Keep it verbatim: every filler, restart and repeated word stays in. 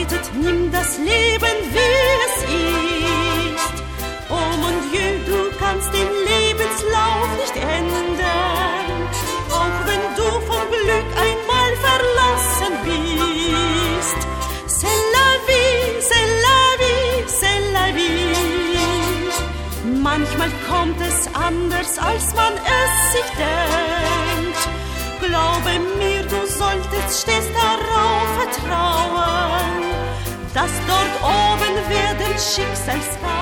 bedeutet, nimm das Leben, wie es ist. Oh mon Dieu, du kannst den Lebenslauf nicht ändern, auch wenn du vom Glück einmal verlassen bist. C'est la vie, c'est la vie, c'est la vie. Manchmal kommt es anders, als man es sich denkt. Glaube mir, du solltest stets darauf vertrauen, dass dort oben werden Schicksalstage